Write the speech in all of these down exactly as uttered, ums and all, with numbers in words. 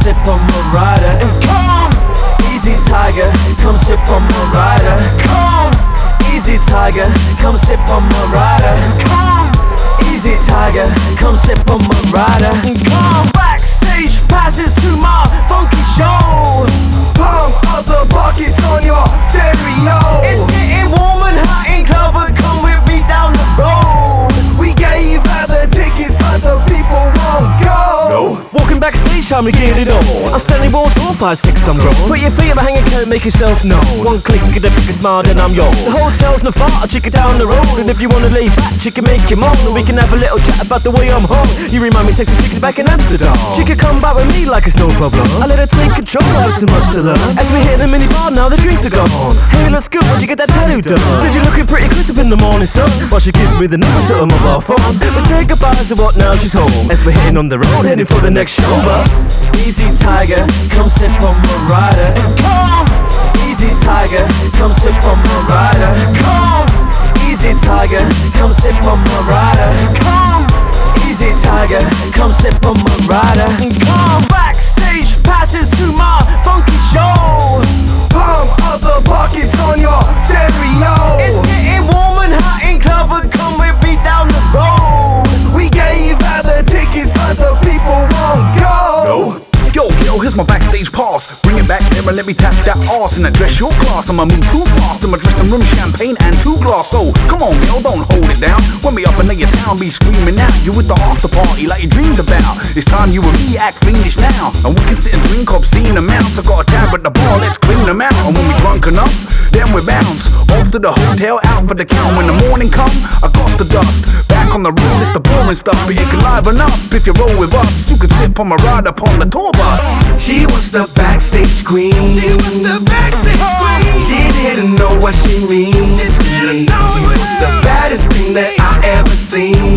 sip on my rider. Come, easy tiger, come sip on my rider. Come, easy tiger, come sip on my rider. Come, easy tiger, come sip on my rider. Come, backstage passes to my funky show. Pump up the buckets on your stereo. It's getting warm and hot in club, but come with me down the road. We gave out the tickets, but the people won't go. No. Walking backstage, time to get it on. I'm standing wall tall, five six, I'm grown. Put your feet behind your coat, make yourself known. One click, get a pick a smile, then I'm yours. The hotel's in the far, I'll check it down the road. And if you wanna lay back, chick can make you moan. And we can have a little chat about the way I'm home. You remind me sexy chicks back in Amsterdam. She could come back with me like it's no problem. I let her take control, I have so much to learn. As we hit the mini bar, now the drinks are gone. Hey, looks good, where'd you get that tattoo done? Said you're looking pretty crisp in the morning sun. While she gives me the number to her mobile phone. We say goodbyes and what now, she's home. As we're hitting on the road, heading for the next show. But easy tiger, come sip on my rider. Come, easy tiger, come sip on my rider. Come, easy tiger, come sip on my rider. Come, easy tiger, come sip on my rider. Come, backstage passes to my funky show. Pump up the buckets on your stereo. It's getting warm and hot in club, but come with me down the road. We gave out the tickets, but the people won't go. No. Yo, yo, here's my backstage pass. Bring it back there and let me tap that arse and address your class. I'ma move too fast in my dressing room, champagne and two glass. So come on, girl, don't hold it down. When we up in your town, be screaming out. You with the after party like you dreamed about. It's time you and me act fiendish now, and we can sit and drink obscene amounts. I got a tab at the bar, let's clean them out. And when we drunk enough, then we bounce off to the hotel, out for the count. When the morning come, I got the dust. Back on the road, it's the boring stuff, but it can liven up if you roll with us. You can sip on my ride upon the tour bus. She was the backstage queen. She was the backstage queen. She didn't know what she means. She didn't know She what was it the is. baddest thing that I ever seen.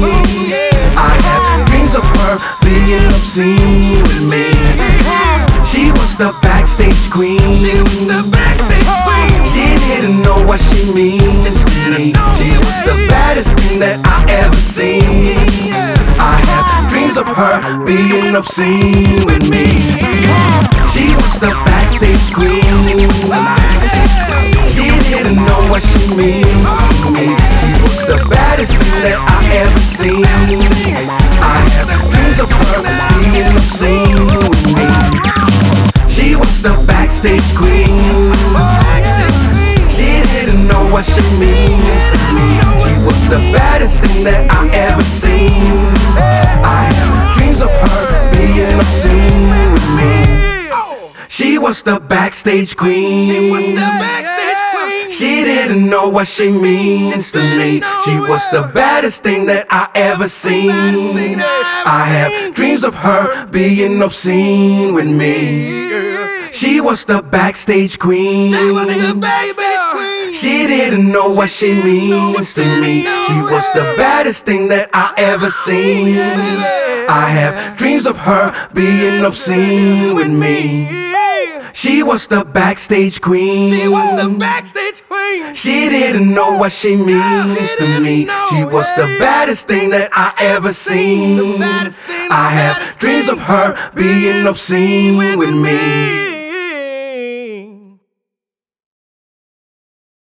I have dreams of her being obscene with me. She was the backstage queen. She was the backstage queen. She didn't know what she means to me. She was the baddest thing that I ever seen. I have dreams of her being obscene with me. She was the backstage queen. She didn't know what she means to me. She was the baddest thing that I ever seen. I have dreams of her being obscene with me. She was the backstage queen. She didn't know what she means to me. She was the baddest thing that I ever seen. I have dreams of her being obscene with me. She was the backstage queen. She was the backstage queen. She didn't know what she means to me. She was the baddest thing that I ever seen. I have dreams of her being obscene with me. She was the backstage queen. She was the backstage queen. She didn't know what she means to me. She was the baddest thing that I ever seen. I have dreams of her being obscene with me. She was the backstage queen. She was the backstage queen. She didn't know what she means to me. She was the baddest thing that I ever seen. I have dreams of her being obscene with me.